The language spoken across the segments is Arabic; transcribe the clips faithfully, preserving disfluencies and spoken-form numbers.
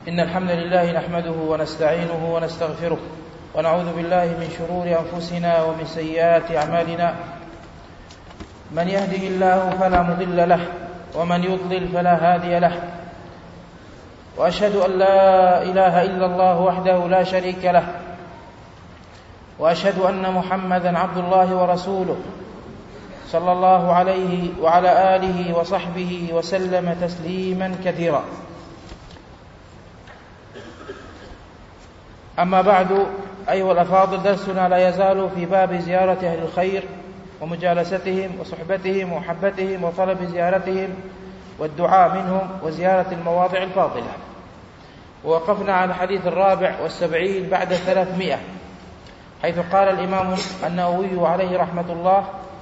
إن الحمد لله نحمده ونستعينه ونستغفره ونعوذ بالله من شرور أنفسنا ومن سيئات أعمالنا. من يهده الله فلا مضل له ومن يضلل فلا هادي له، وأشهد أن لا إله إلا الله وحده لا شريك له، وأشهد أن محمدا عبد الله ورسوله صلى الله عليه وعلى آله وصحبه وسلم تسليما كثيرا. أما بعد، أيها الأفاضل، درسنا لا يزال في باب زيارة أهل الخير ومجالستهم وصحبتهم ومحبتهم وطلب زيارتهم والدعاء منهم وزيارة المواضع الفاضلة. ووقفنا على الحديث الرابع والسبعين بعد ثلاثمائة، حيث قال الإمام النووي عليه رحمة الله: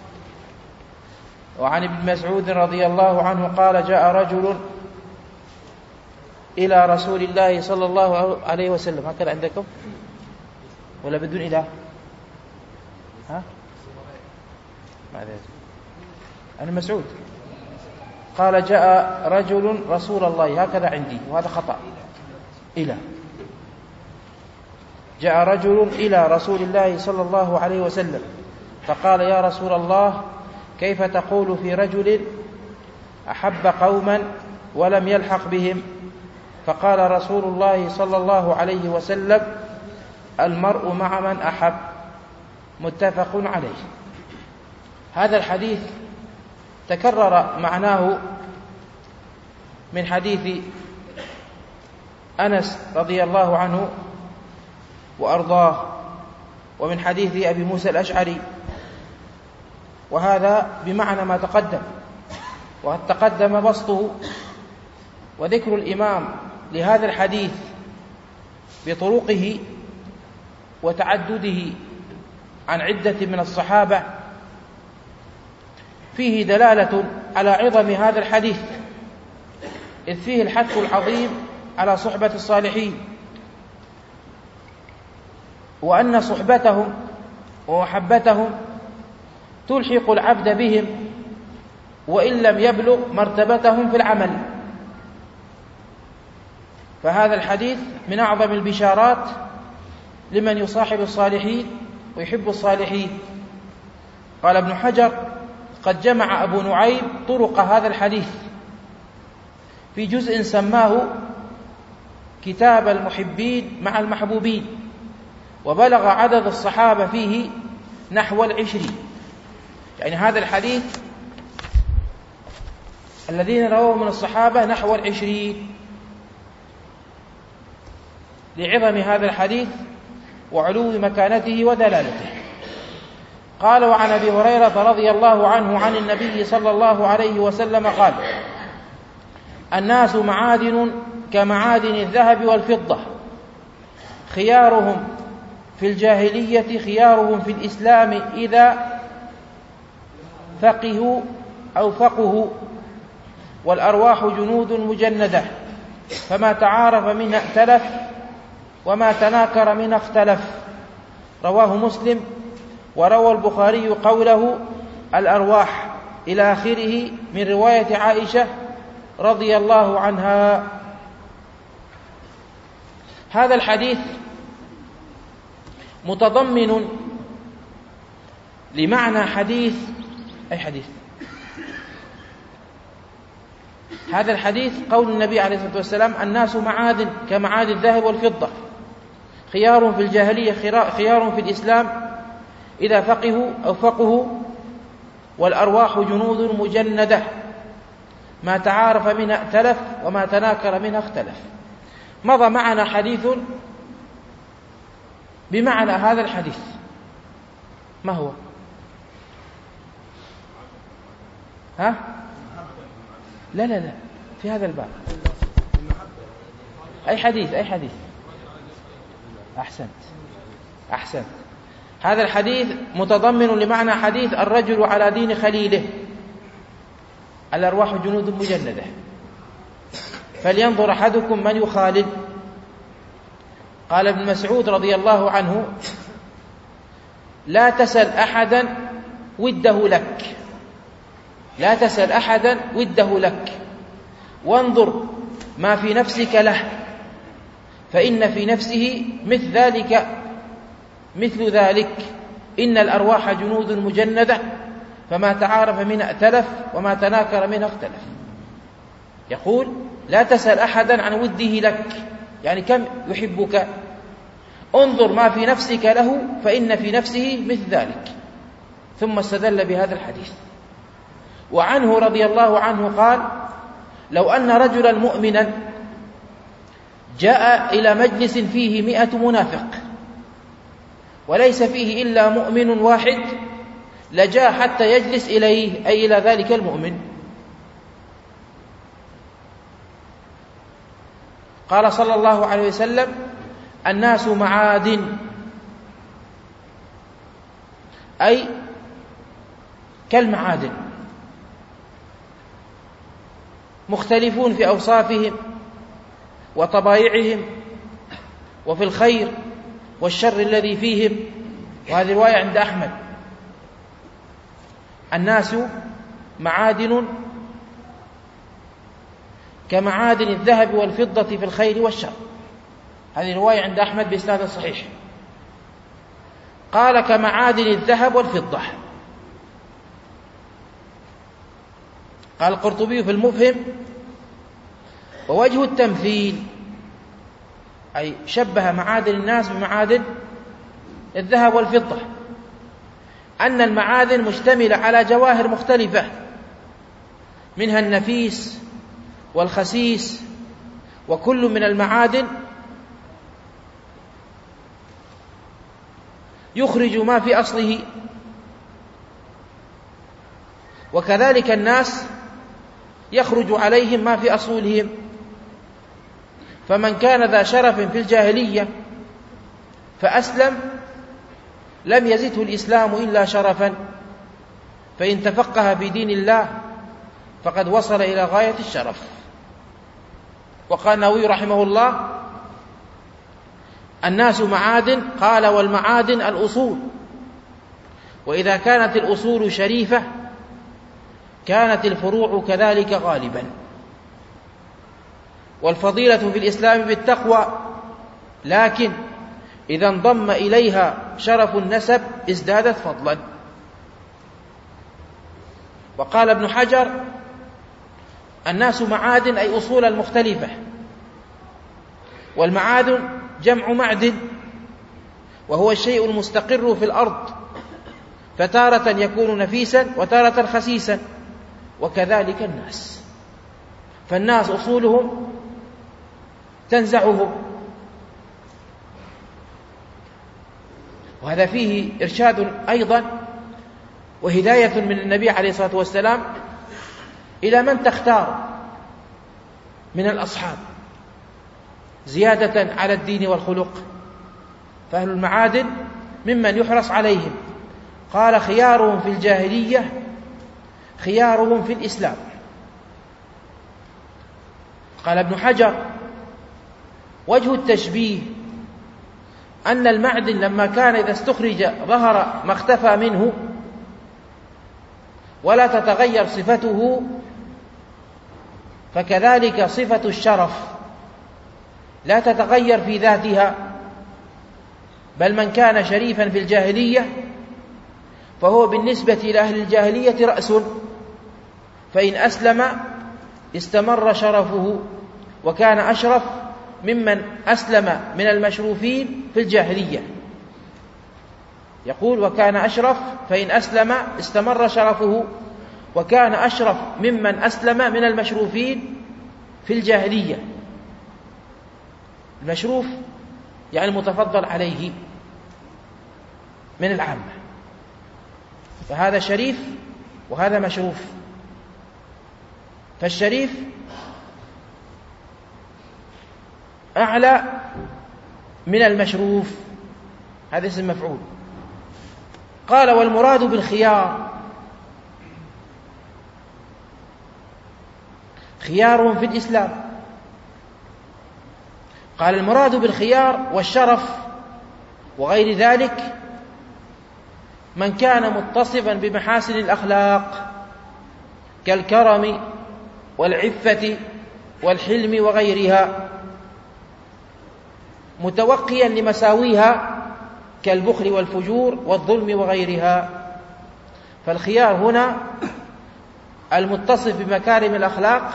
وعن ابن مسعود رضي الله عنه قال: جاء رجل إلى رسول الله صلى الله عليه وسلم. هكذا عندكم ولا بدون إله؟ ها؟ أنا مسعود قال: جاء رجل رسول الله، هكذا عندي وهذا خطأ. إلى جاء رجل إلى رسول الله صلى الله عليه وسلم فقال: يا رسول الله، كيف تقول في رجل أحب قوما ولم يلحق بهم؟ فقال رسول الله صلى الله عليه وسلم: المرء مع من أحب. متفق عليه. هذا الحديث تكرر معناه من حديث أنس رضي الله عنه وأرضاه، ومن حديث أبي موسى الأشعري، وهذا بمعنى ما تقدم، وقد تقدم بسطه وذكر الإمام لهذا الحديث بطرقه وتعدده عن عدة من الصحابة فيه دلالة على عظم هذا الحديث، إذ فيه الحث العظيم على صحبة الصالحين، وأن صحبتهم ومحبتهم تلحق العبد بهم وإن لم يبلغ مرتبتهم في العمل. فهذا الحديث من أعظم البشارات لمن يصاحب الصالحين ويحب الصالحين. قال ابن حجر: قد جمع أبو نعيم طرق هذا الحديث في جزء سماه كتاب المحبين مع المحبوبين، وبلغ عدد الصحابة فيه نحو العشرين. يعني هذا الحديث الذين رواه من الصحابة نحو العشرين، لعظم هذا الحديث وعلو مكانته ودلالته. قال: وعن أبي هريرة رضي الله عنه عن النبي صلى الله عليه وسلم قال: الناس معادن كمعادن الذهب والفضة، خيارهم في الجاهلية خيارهم في الإسلام إذا فقهوا أو فقهوا، والأرواح جنود مجندة، فما تعارف منها ائتلف وما تناكر منها اختلف. رواه مسلم. وروى البخاري قوله الأرواح إلى آخره من رواية عائشة رضي الله عنها. هذا الحديث متضمن لمعنى حديث أي حديث هذا الحديث قول النبي عليه الصلاة والسلام: الناس معادن كمعادن الذهب والفضة، خيار في الجاهلية خيار في الإسلام إذا فقهوا أو فقهوا، والأرواح جنود مجندة، ما تعارف منها ائتلف وما تناكر منها اختلف. مضى معنا حديث بمعنى هذا الحديث، ما هو؟ ها؟ لا لا لا في هذا الباب. أي حديث أي حديث أحسنت أحسنت هذا الحديث متضمن لمعنى حديث الرجل على دين خليله، الأرواح جنود مجندة، فلينظر أحدكم من يخالل. قال ابن مسعود رضي الله عنه: لا تسل أحدا وده لك، لا تسل أحدا وده لك، وانظر ما في نفسك له، فإن في نفسه مثل ذلك مثل ذلك إن الأرواح جنود مجندة فما تعارف منها ائتلف وما تناكر منها اختلف. يقول لا تسأل أحدا عن وده لك، يعني كم يحبك، انظر ما في نفسك له فإن في نفسه مثل ذلك. ثم استدل بهذا الحديث. وعنه رضي الله عنه قال لو أن رجلا مؤمنا جاء إلى مجلس فيه مئة منافق وليس فيه إلا مؤمن واحد لجاء حتى يجلس إليه، أي إلى ذلك المؤمن. قال صلى الله عليه وسلم الناس معادن، أي كالمعادن، مختلفون في أوصافهم وطبائعهم وفي الخير والشر الذي فيهم. وهذه رواية عند أحمد. الناس معادن كمعادن الذهب والفضة في الخير والشر. هذه رواية عند أحمد بإسناد صحيح. قال كمعادن الذهب والفضة. قال القرطبي في المفهم ووجه التمثيل أي شبه معادن الناس بمعادن الذهب والفضة، أن المعادن مشتملة على جواهر مختلفة منها النفيس والخسيس، وكل من المعادن يخرج ما في أصله. وكذلك الناس يخرج عليهم ما في أصولهم. فمن كان ذا شرف في الجاهلية فأسلم لم يزده الإسلام إلا شرفا، فإن تفقه في دين الله فقد وصل إلى غاية الشرف. وقال النووي رحمه الله الناس معادن، قال والمعادن الأصول، وإذا كانت الأصول شريفة كانت الفروع كذلك غالبا. والفضيلة في الإسلام بالتقوى، لكن إذا انضم إليها شرف النسب ازدادت فضلا. وقال ابن حجر الناس معادن أي أصولا مختلفة، والمعادن جمع معدن وهو الشيء المستقر في الأرض، فتارة يكون نفيسا وتارة خسيسا، وكذلك الناس. فالناس أصولهم تنزعهم. وهذا فيه إرشاد أيضا وهداية من النبي عليه الصلاة والسلام إلى من تختار من الأصحاب زيادة على الدين والخلق. فأهل المعادن ممن يحرص عليهم. قال خيارهم في الجاهلية خيارهم في الإسلام. قال ابن حجر وجه التشبيه أن المعدن لما كان إذا استخرج ظهر ما اختفى منه ولا تتغير صفته، فكذلك صفة الشرف لا تتغير في ذاتها، بل من كان شريفا في الجاهلية فهو بالنسبة لأهل الجاهلية رأس، فإن أسلم استمر شرفه وكان أشرف ممن أسلم من المشروفين في الجاهلية. يقول وكان أشرف فإن أسلم استمر شرفه وكان أشرف ممن أسلم من المشروفين في الجاهلية. المشروف يعني المتفضل عليه من العامة، فهذا شريف وهذا مشروف. فالشريف أعلى من المشروف، هذا اسم مفعول. قال والمراد بالخيار خيارهم في الإسلام. قال المراد بالخيار والشرف وغير ذلك من كان متصفا بمحاسن الأخلاق كالكرم والعفة والحلم وغيرها. متوقيا لمساويها كالبخل والفجور والظلم وغيرها. فالخيار هنا المتصف بمكارم الأخلاق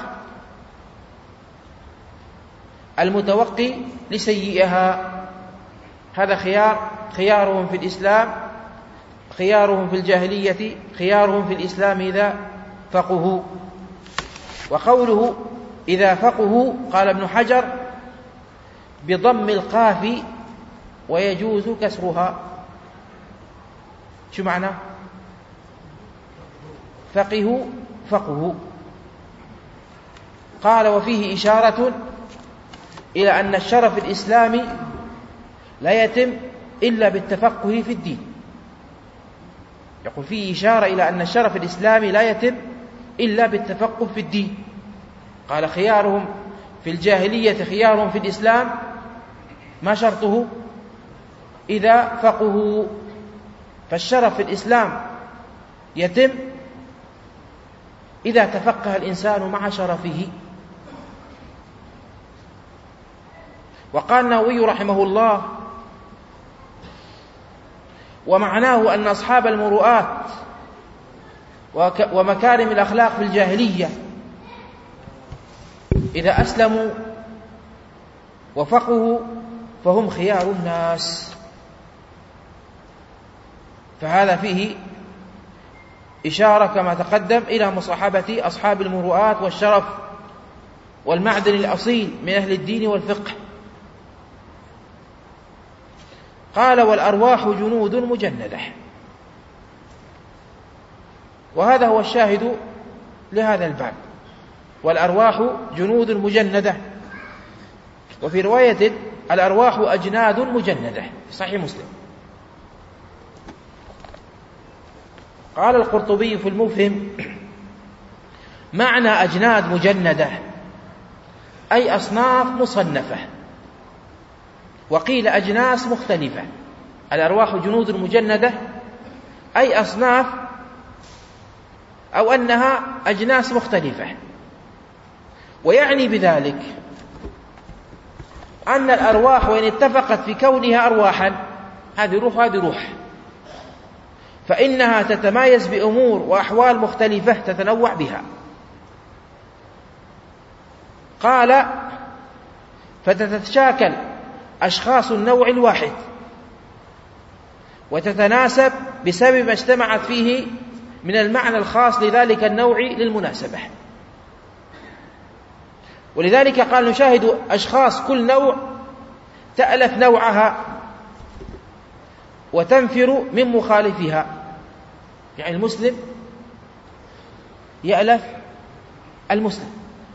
المتوقي لسيئها، هذا خيار خيارهم في الإسلام، خيارهم في الجاهلية، خيارهم في الإسلام إذا فقهوا. وقوله إذا فقهوا قال ابن حجر بضم القاف ويجوز كسرها. شو معنى فقهوا؟ فقهوا. قال وفيه إشارة إلى أن الشرف الإسلامي لا يتم إلا بالتفقه في الدين. يقول فيه إشارة إلى أن الشرف الإسلامي لا يتم إلا بالتفقه في الدين. قال خيارهم في الجاهلية خيارهم في الإسلام، ما شرطه؟ إذا فقهوا. فالشرف في الإسلام يتم إذا تفقه الإنسان مع شرفه. وقال النووي رحمه الله ومعناه أن أصحاب المروءات ومكارم الأخلاق في الجاهلية إذا أسلموا وفقهوا فهم خيار الناس. فهذا فيه إشارة كما تقدم إلى مصاحبة أصحاب المروءات والشرف والمعدن الأصيل من أهل الدين والفقه. قال والأرواح جنود مجندة، وهذا هو الشاهد لهذا الباب، والأرواح جنود مجندة. وفي رواية الأرواح أجناد مجندة في صحيح مسلم. قال القرطبي في المفهم معنى أجناد مجندة أي أصناف مصنفة، وقيل أجناس مختلفة. الأرواح جنود مجندة أي أصناف، أو أنها أجناس مختلفة. ويعني بذلك أن الأرواح وإن اتفقت في كونها أرواحا، هذه روح وهذه روح، فإنها تتمايز بأمور وأحوال مختلفة تتنوع بها. قال فتتشاكل أشخاص النوع الواحد وتتناسب بسبب ما اجتمعت فيه من المعنى الخاص لذلك النوع للمناسبة. ولذلك قال نشاهد أشخاص كل نوع تألف نوعها وتنفر من مخالفها، يعني المسلم يألف المسلم.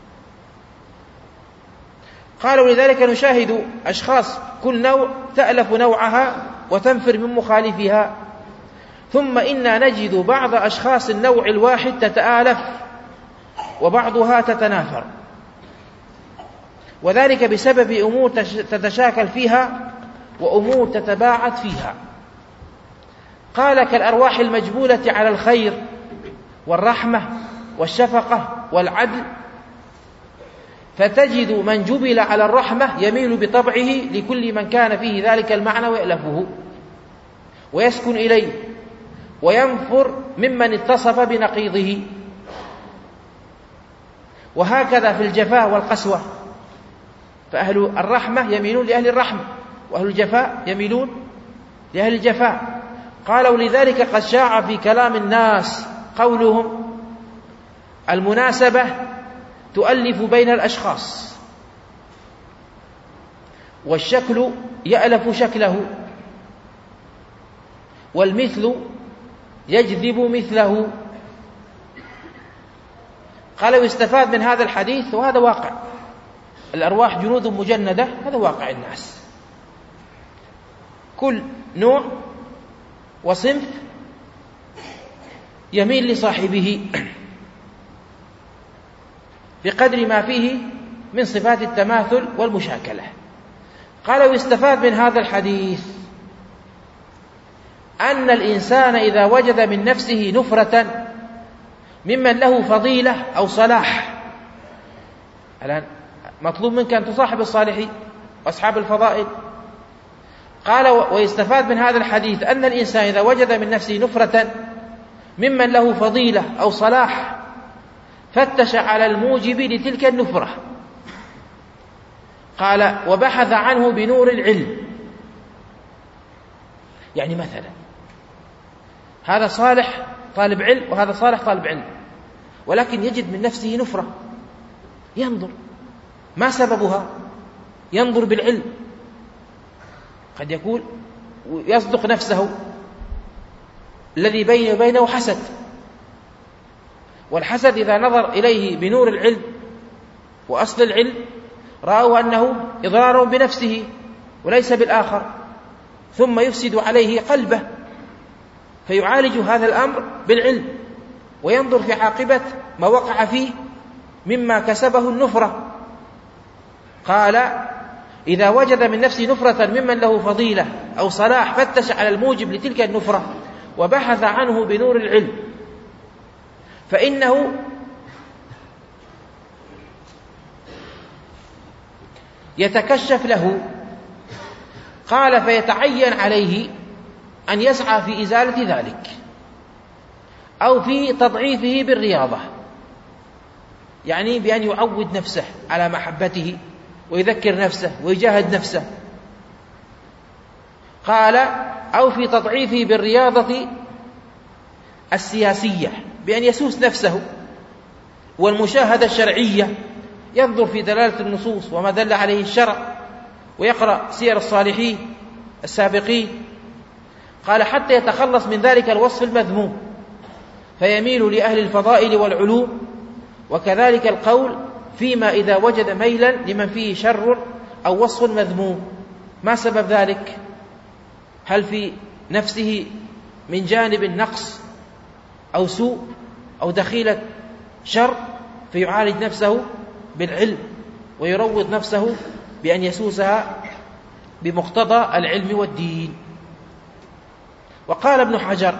قالوا لذلك نشاهد أشخاص كل نوع تألف نوعها وتنفر من مخالفها. ثم إنا نجد بعض أشخاص النوع الواحد تتآلف وبعضها تتنافر، وذلك بسبب أمور تتشاكل فيها وأمور تتباعد فيها. قال كالأرواح المجبولة على الخير والرحمة والشفقة والعدل، فتجد من جبل على الرحمة يميل بطبعه لكل من كان فيه ذلك المعنى ويألفه ويسكن إليه، وينفر ممن اتصف بنقيضه. وهكذا في الجفاء والقسوة، فأهل الرحمة يميلون لأهل الرحمة، وأهل الجفاء يميلون لأهل الجفاء. قالوا لذلك قد شاع في كلام الناس قولهم المناسبة تؤلف بين الأشخاص، والشكل يألف شكله، والمثل يجذب مثله. قالوا يستفاد من هذا الحديث، وهذا واقع، الأرواح جنود مجندة، هذا واقع الناس، كل نوع وصنف يميل لصاحبه بقدر ما فيه من صفات التماثل والمشاكلة. قالوا يستفاد من هذا الحديث أن الإنسان إذا وجد من نفسه نفرة ممن له فضيلة أو صلاح، الآن مطلوب منك أن تصاحب الصالحين وأصحاب الفضائل قال ويستفاد من هذا الحديث أن الإنسان إذا وجد من نفسه نفرة ممن له فضيلة أو صلاح فتش على الموجب لتلك النفرة، قال وبحث عنه بنور العلم. يعني مثلا هذا صالح طالب علم وهذا صالح طالب علم، ولكن يجد من نفسه نفرة، ينظر ما سببها، ينظر بالعلم. قد يقول يصدق نفسه الذي بينه وبينه حسد، والحسد إذا نظر إليه بنور العلم وأصل العلم رأوا أنه إضرار بنفسه وليس بالآخر، ثم يفسد عليه قلبه، فيعالج هذا الأمر بالعلم وينظر في عاقبة ما وقع فيه مما كسبه النفرة. قال إذا وجد من نفسه نفرة ممن له فضيلة أو صلاح فتش على الموجب لتلك النفرة وبحث عنه بنور العلم، فإنه يتكشف له. قال فيتعين عليه أن يسعى في إزالة ذلك أو في تضعيفه بالرياضة، يعني بأن يعود نفسه على محبته ويذكر نفسه ويجاهد نفسه. قال أو في تضعيفه بالرياضة السياسية، بأن يسوس نفسه، والمشاهدة الشرعية، ينظر في دلالة النصوص وما دل عليه الشرع ويقرأ سير الصالحين السابقين. قال حتى يتخلص من ذلك الوصف المذموم فيميل لأهل الفضائل والعلوم. وكذلك القول فيما إذا وجد ميلا لمن فيه شر أو وصف مذموم، ما سبب ذلك؟ هل في نفسه من جانب النقص أو سوء أو دخيلة شر؟ فيعالج نفسه بالعلم ويروض نفسه بأن يسوسها بمقتضى العلم والدين. وقال ابن حجر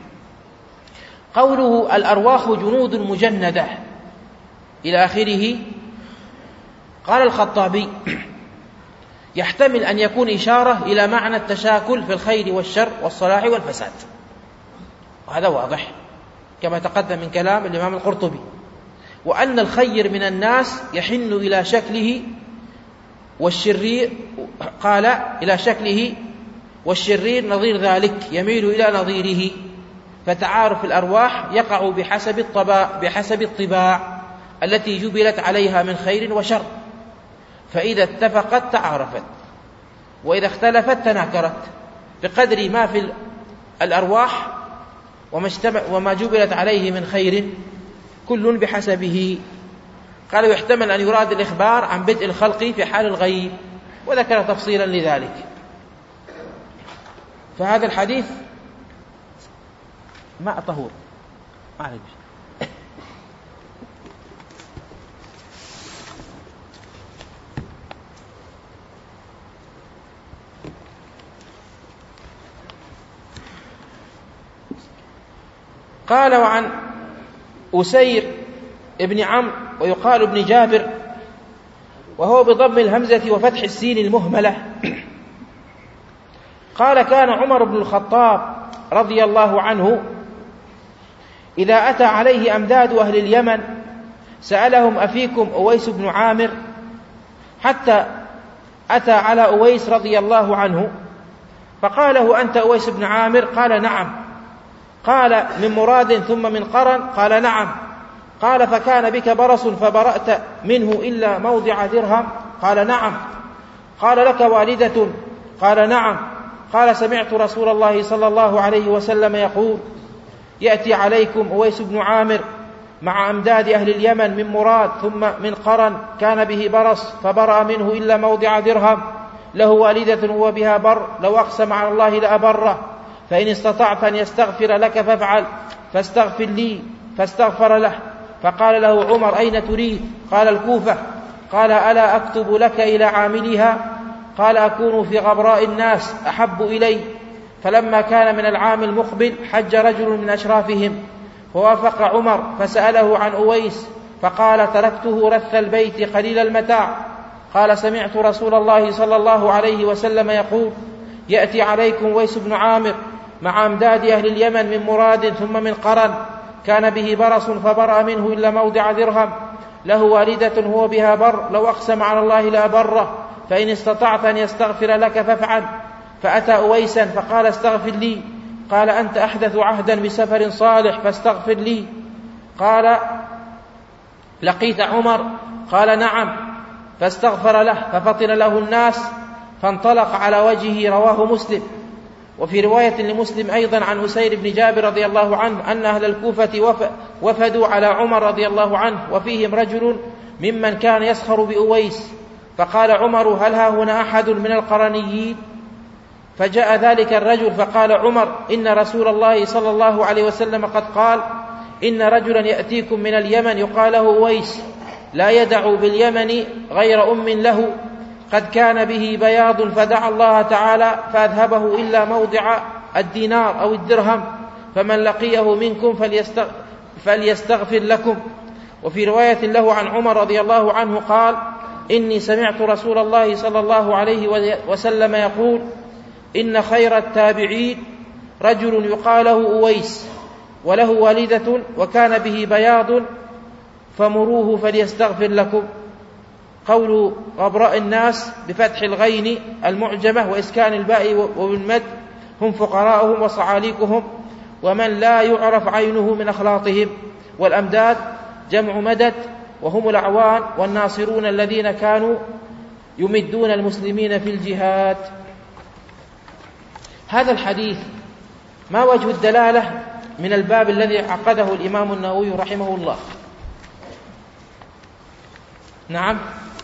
قوله الأرواح جنود مجندة إلى آخره، قال الخطابي يحتمل أن يكون إشارة إلى معنى التشاكل في الخير والشر والصلاح والفساد، وهذا واضح كما تقدم من كلام الإمام القرطبي، وأن الخير من الناس يحن إلى شكله والشرير، قال إلى شكله والشرير نظير ذلك يميل إلى نظيره، فتعارف الأرواح يقع بحسب الطباع, بحسب الطباع التي جبلت عليها من خير وشر، فإذا اتفقت تعارفت وإذا اختلفت تناكرت بقدر ما في الأرواح وما جبلت عليه من خير كل بحسبه. قال يحتمل أن يراد الإخبار عن بدء الخلق في حال الغيب، وذكر تفصيلا لذلك. فهذا الحديث ماء طهور ما عليك. قال وعن أسير ابن عمرو ويقال ابن جابر، وهو بضم الهمزة وفتح السين المهملة، قال كان عمر بن الخطاب رضي الله عنه إذا أتى عليه أمداد أهل اليمن سألهم أفيكم أويس بن عامر، حتى أتى على أويس رضي الله عنه فقاله أنت أويس بن عامر؟ قال نعم. قال من مراد ثم من قرن؟ قال نعم. قال فكان بك برص فبرأت منه إلا موضع درهم؟ قال نعم. قال لك والدة؟ قال نعم. قال سمعت رسول الله صلى الله عليه وسلم يقول يأتي عليكم أويس بن عامر مع أمداد أهل اليمن من مراد ثم من قرن، كان به برص فبرأ منه إلا موضع درهم، له والدة وبها بر، لو أقسم على الله لأبره، فإن استطعت أن يستغفر لك فافعل، فاستغفر لي، فاستغفر له. فقال له عمر أين تريد؟ قال الكوفة. قال ألا أكتب لك إلى عاملها؟ قال أكون في غبراء الناس أحب إلي. فلما كان من العام المقبل حج رجل من أشرافهم فوافق عمر فسأله عن أويس فقال تركته رث البيت قليل المتاع. قال سمعت رسول الله صلى الله عليه وسلم يقول يأتي عليكم ويس بن عامر مع أمداد أهل اليمن من مراد ثم من قرن، كان به برص فبرأ منه إلا موضع درهم، له والدة هو بها بر، لو أقسم على الله لا بره، فإن استطعت أن يستغفر لك فافعل. فأتى أويسا فقال استغفر لي، قال أنت أحدث عهدا بسفر صالح فاستغفر لي. قال لقيت عمر؟ قال نعم، فاستغفر له ففطن له الناس فانطلق على وجهه، رواه مسلم. وفي رواية لمسلم أيضا عن أسير بن جابر رضي الله عنه أن أهل الكوفة وفدوا على عمر رضي الله عنه وفيهم رجل ممن كان يسخر بأويس، فقال عمر هل ها هنا أحد من القرنيين؟ فجاء ذلك الرجل فقال عمر إن رسول الله صلى الله عليه وسلم قد قال إن رجلا يأتيكم من اليمن يقال له أويس لا يدع باليمن غير أم له، قد كان به بياض فدعا الله تعالى فأذهبه إلا موضع الدينار أو الدرهم، فمن لقيه منكم فليستغفر لكم. وفي رواية له عن عمر رضي الله عنه قال إني سمعت رسول الله صلى الله عليه وسلم يقول إن خير التابعين رجل يقال له أويس وله والدة وكان به بياض فمروه فليستغفر لكم. قول غبراء الناس بفتح الغين المعجمة وإسكان الباء وبالمد هم فقراءهم وصعاليكهم ومن لا يعرف عينه من أخلاطهم. والأمداد جمع مدد وهم الأعوان والناصرون الذين كانوا يمدون المسلمين في الجهاد. هذا الحديث ما وجه الدلالة من الباب الذي عقده الإمام النووي رحمه الله؟ نعم،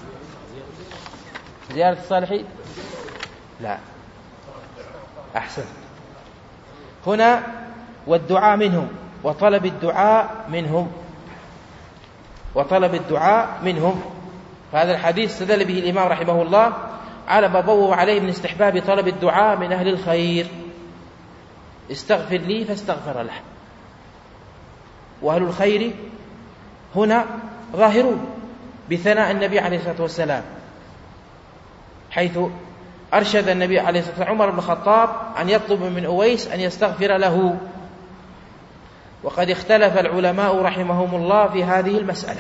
زيارة الصالحين؟ لا، أحسن. هنا والدعاء منهم وطلب الدعاء منهم وطلب الدعاء منهم. فهذا الحديث استدل به الإمام رحمه الله على ما بوب عليه من استحباب طلب الدعاء من أهل الخير. استغفر لي فاستغفر له. وأهل الخير هنا ظاهرون بثناء النبي عليه الصلاة والسلام، حيث أرشد النبي عليه الصلاة والسلام عمر بن الخطاب أن يطلب من أويس أن يستغفر له. وقد اختلف العلماء رحمهم الله في هذه المسألة،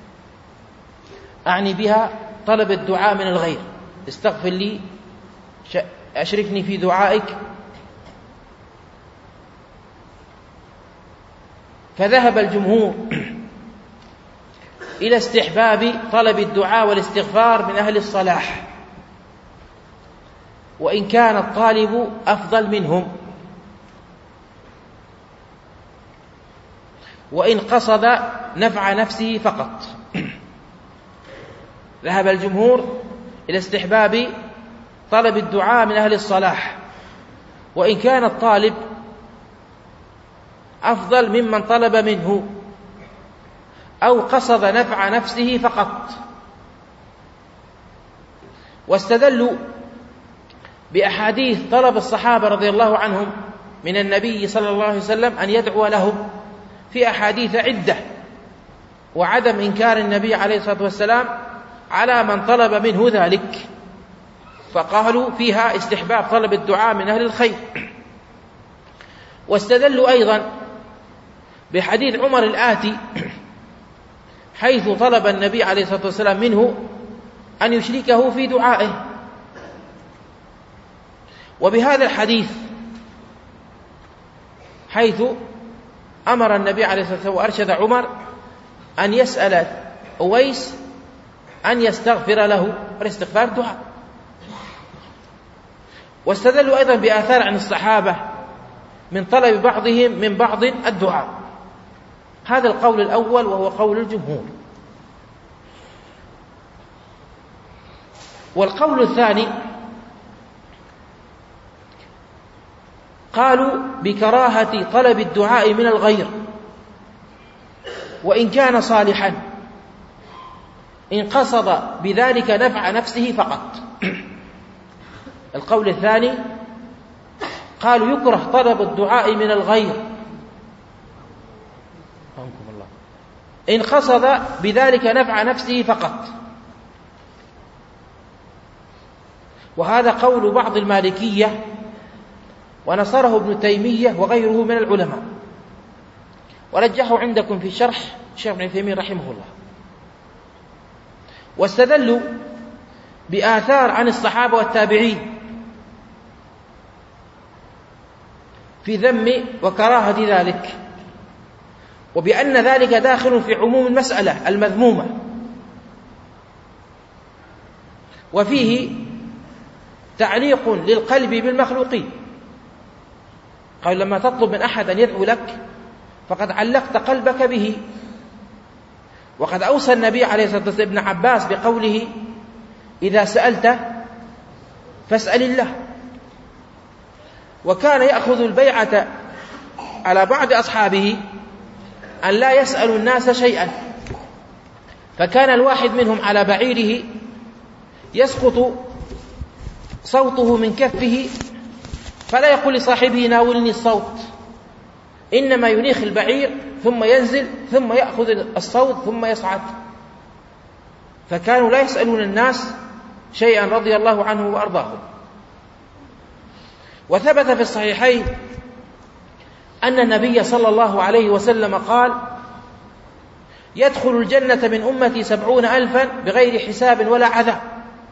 أعني بها طلب الدعاء من الغير، استغفر لي، أشركني في دعائك. فذهب الجمهور إلى استحباب طلب الدعاء والاستغفار من أهل الصلاح، وإن كان الطالب أفضل منهم، وإن قصد نفع نفسه فقط. ذهب الجمهور إلى استحباب طلب الدعاء من أهل الصلاح، وإن كان الطالب أفضل ممن طلب منه أو قصد نفع نفسه فقط. واستدلوا بأحاديث طلب الصحابة رضي الله عنهم من النبي صلى الله عليه وسلم أن يدعو لهم في أحاديث عدة، وعدم إنكار النبي عليه الصلاة والسلام على من طلب منه ذلك، فقالوا فيها استحباب طلب الدعاء من أهل الخير. واستدلوا أيضا بحديث عمر الآتي، حيث طلب النبي عليه الصلاة والسلام منه أن يشركه في دعائه. وبهذا الحديث حيث أمر النبي عليه الصلاة والسلام وأرشد عمر أن يسأل أويس أن يستغفر له، والاستغفار دعاء. واستدلوا أيضا بآثار عن الصحابة من طلب بعضهم من بعض الدعاء. هذا القول الأول وهو قول الجمهور. والقول الثاني قالوا بكراهة طلب الدعاء من الغير وإن كان صالحا، إن قصد بذلك نفع نفسه فقط. القول الثاني قالوا يكره طلب الدعاء من الغير إن قصد بذلك نفع نفسه فقط. وهذا قول بعض المالكية ونصره ابن تيمية وغيره من العلماء، ورجحه عندكم في شرح الشيخ ابن تيمية رحمه الله. واستدلوا بآثار عن الصحابة والتابعين في ذم وكراهة ذلك، وبأن ذلك داخل في عموم المسألة المذمومة. وفيه تعليق للقلب بالمخلوقين، قال لما تطلب من أحد أن يدعو لك فقد علقت قلبك به. وقد أوصى النبي عليه الصلاة والسلام ابن عباس بقوله إذا سألت فاسأل الله. وكان يأخذ البيعة على بعض أصحابه أن لا يسأل الناس شيئا، فكان الواحد منهم على بعيره يسقط صوته من كفه فلا يقول لصاحبه ناولني الصوت، إنما ينيخ البعير ثم ينزل ثم يأخذ الصوت ثم يصعد. فكانوا لا يسألون الناس شيئا رضي الله عنه وأرضاه. وثبت في الصحيحين أن النبي صلى الله عليه وسلم قال يدخل الجنة من أمتي سبعون ألفا بغير حساب ولا عذاب،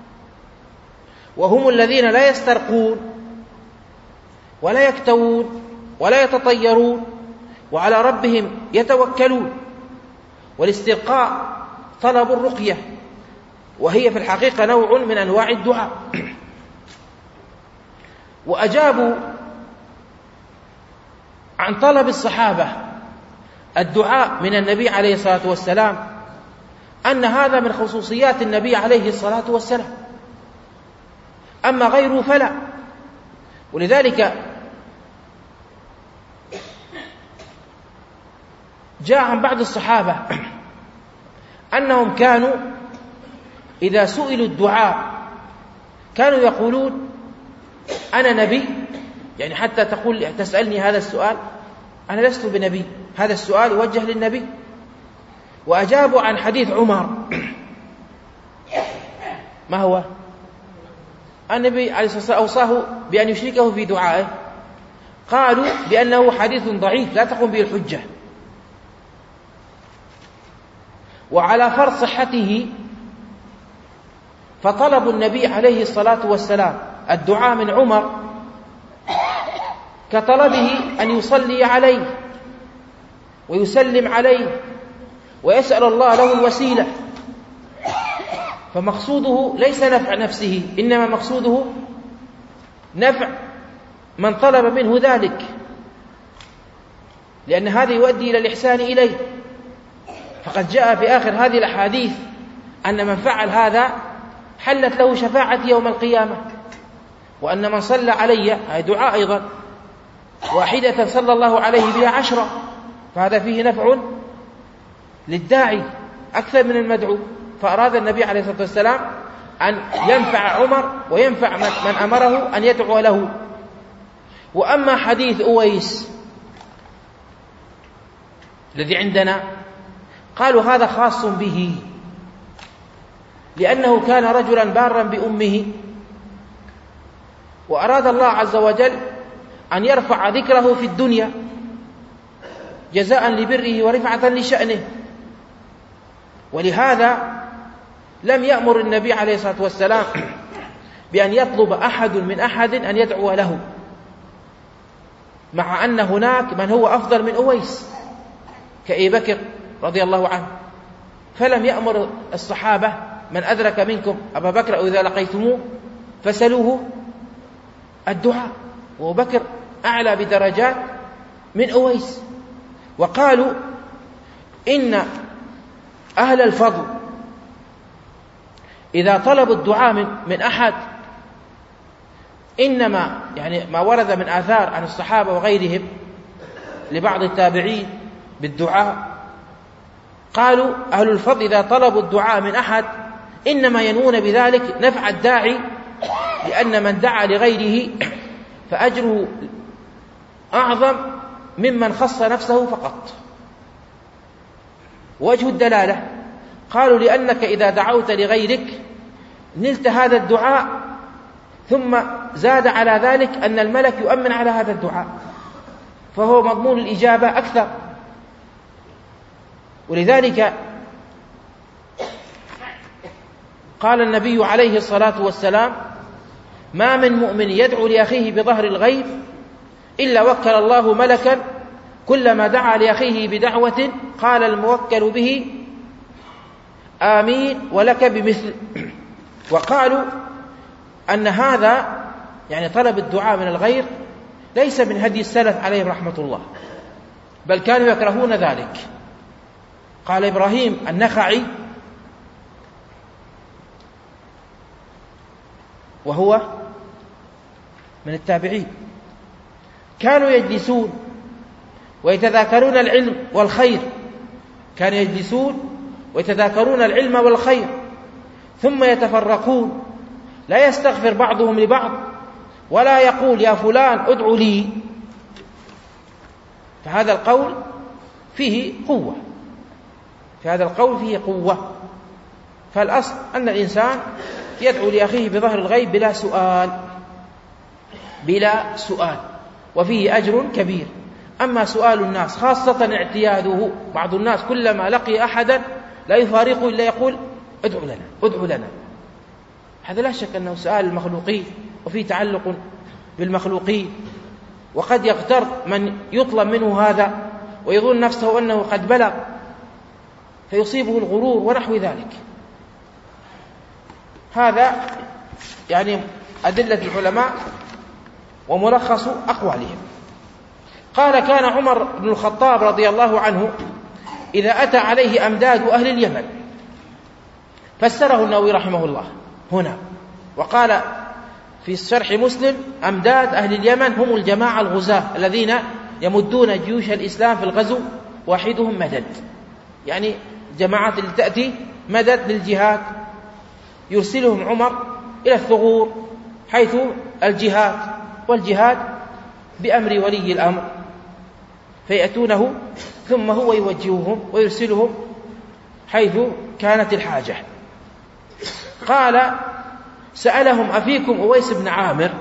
وهم الذين لا يسترقون ولا يكتوون ولا يتطيرون وعلى ربهم يتوكلون. والاسترقاء طلب الرقية، وهي في الحقيقة نوع من أنواع الدعاء. وأجابوا عن طلب الصحابة الدعاء من النبي عليه الصلاة والسلام أن هذا من خصوصيات النبي عليه الصلاة والسلام، أما غيره فلا. ولذلك جاء عن بعض الصحابة أنهم كانوا إذا سئلوا الدعاء كانوا يقولون أنا نبي، يعني حتى تقول تسألني هذا السؤال أنا لست بنبي، هذا السؤال يوجه للنبي. وأجابوا عن حديث عمر، ما هو؟ النبي عليه الصلاة والسلام أوصاه بأن يشركه في دعائه، قالوا بأنه حديث ضعيف لا تقوم به الحجة. وعلى فرض صحته فطلب النبي عليه الصلاة والسلام الدعاء من عمر كطلبه أن يصلي عليه ويسلم عليه ويسأل الله له الوسيلة، فمقصوده ليس نفع نفسه، إنما مقصوده نفع من طلب منه ذلك، لأن هذا يؤدي إلى الإحسان إليه. فقد جاء في آخر هذه الأحاديث أن من فعل هذا حلت له شفاعتي يوم القيامة، وأن من صلى علي هذا دعاء أيضا واحدة صلى الله عليه بها عشرة، فهذا فيه نفع للداعي أكثر من المدعو. فأراد النبي عليه الصلاة والسلام أن ينفع عمر وينفع من أمره أن يدعو له. وأما حديث أويس الذي عندنا قالوا هذا خاص به، لأنه كان رجلا بارا بأمه، وأراد الله عز وجل أن يرفع ذكره في الدنيا جزاء لبره ورفعة لشأنه، ولهذا لم يأمر النبي عليه الصلاة والسلام بأن يطلب أحد من أحد أن يدعو له، مع أن هناك من هو أفضل من أويس كأبي بكر رضي الله عنه، فلم يأمر الصحابة من أدرك منكم أبا بكر أو إذا لقيتموه فسلوه الدعاء، وأبو بكر أعلى بدرجات من أويس. وقالوا إن أهل الفضل إذا طلبوا الدعاء من, من أحد إنما يعني ما ورد من آثار عن الصحابة وغيرهم لبعض التابعين بالدعاء، قالوا أهل الفضل إذا طلبوا الدعاء من أحد إنما ينوون بذلك نفع الداعي، لأن من دعا لغيره فأجره أعظم ممن خص نفسه فقط. وجه الدلالة قالوا لأنك إذا دعوت لغيرك نلت هذا الدعاء ثم زاد على ذلك أن الملك يؤمن على هذا الدعاء، فهو مضمون الإجابة أكثر. ولذلك قال النبي عليه الصلاة والسلام: ما من مؤمن يدعو لأخيه بظهر الغيب إلا وكل الله ملكا كلما دعا لأخيه بدعوة قال الموكل به آمين ولك بمثل. وقالوا أن هذا يعني طلب الدعاء من الغير ليس من هدي السلف عليهم رحمة الله، بل كانوا يكرهون ذلك. قال إبراهيم النخعي وهو من التابعين: كانوا يجلسون ويتذاكرون العلم والخير كانوا يجلسون ويتذاكرون العلم والخير ثم يتفرقون، لا يستغفر بعضهم لبعض ولا يقول يا فلان ادعو لي. فهذا القول فيه قوة في هذا القول فيه قوة فالأصل أن الإنسان يدعو لأخيه بظهر الغيب بلا سؤال بلا سؤال وفيه أجر كبير. أما سؤال الناس خاصة اعتياده، بعض الناس كلما لقي أحدا لا يفارقه إلا يقول ادعو لنا ادعو لنا، هذا لا شك أنه سؤال المخلوقين وفيه تعلق بالمخلوقين، وقد يغتر من يطلب منه هذا ويظن نفسه أنه قد بلغ فيصيبه الغرور ونحو ذلك. هذا يعني أدلة العلماء وملخص أقوالهم. قال: كان عمر بن الخطاب رضي الله عنه إذا أتى عليه أمداد أهل اليمن، فسره النووي رحمه الله هنا وقال في شرح مسلم: أمداد أهل اليمن هم الجماعة الغزاة الذين يمدون جيوش الإسلام في الغزو، واحدهم مدد، يعني جماعات اللي تأتي مدد للجهاد، يرسلهم عمر إلى الثغور حيث الجهاد، والجهاد بأمر ولي الأمر، فيأتونه ثم هو يوجههم ويرسلهم حيث كانت الحاجة. قال: سألهم: أفيكم أويس بن عامر؟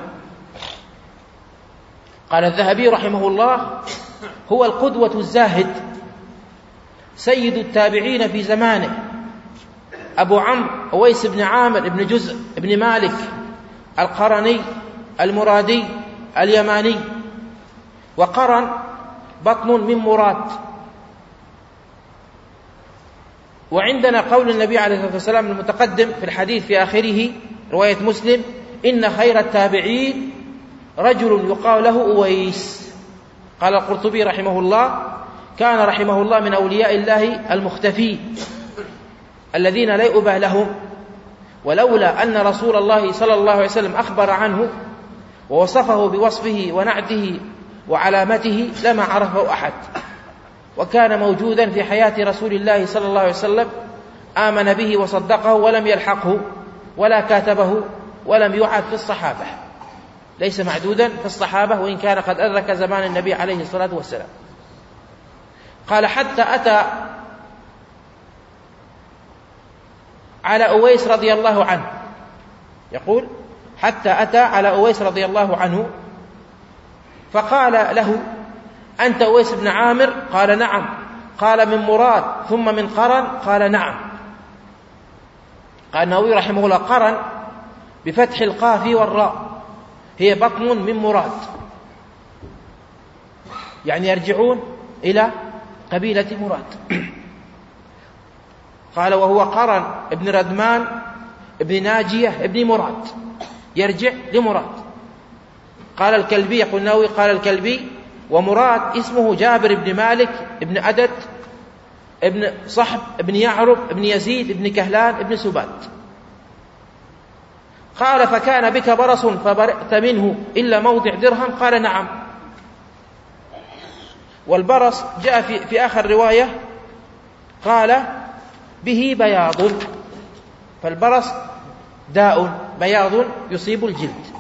قال الذهبي رحمه الله: هو القدوة الزاهد سيد التابعين في زمانه، أبو عمرو أويس بن عامر بن جزء بن مالك القرني المرادي اليماني. وقرن بطن من مراد. وعندنا قول النبي عليه الصلاة والسلام المتقدم في الحديث في آخره رواية مسلم: إن خير التابعين رجل يقال له أويس. قال القرطبي رحمه الله: كان رحمه الله من أولياء الله المختفين الذين لا يؤبه لهم، ولولا أن رسول الله صلى الله عليه وسلم أخبر عنه ووصفه بوصفه ونعته وعلامته لما عرفه أحد، وكان موجودا في حياة رسول الله صلى الله عليه وسلم، آمن به وصدقه ولم يلحقه ولا كاتبه ولم يعد في الصحابة، ليس معدودا في الصحابة وإن كان قد أدرك زمان النبي عليه الصلاة والسلام. قال: حتى أتى على أويس رضي الله عنه، يقول: حتى أتى على أويس رضي الله عنه فقال له: أنت أويس بن عامر؟ قال: نعم. قال: من مراد ثم من قرن؟ قال: نعم. قال النووي رحمه الله: قرن بفتح القاف والراء هي بطن من مراد، يعني يرجعون إلى قبيلة مراد. قال: وهو قرن ابن ردمان ابن ناجية ابن مراد، يرجع لمراد. قال الكلبي، يقول النووي قال الكلبي: ومراد اسمه جابر بن مالك ابن أدد ابن صحب ابن يعرب ابن يزيد ابن كهلان ابن سبات. قال: فكان بك برص فبرئت منه إلا موضع درهم؟ قال: نعم. والبرص جاء في, في آخر رواية قال: به بياض، فالبرص داء بياض يصيب الجلد.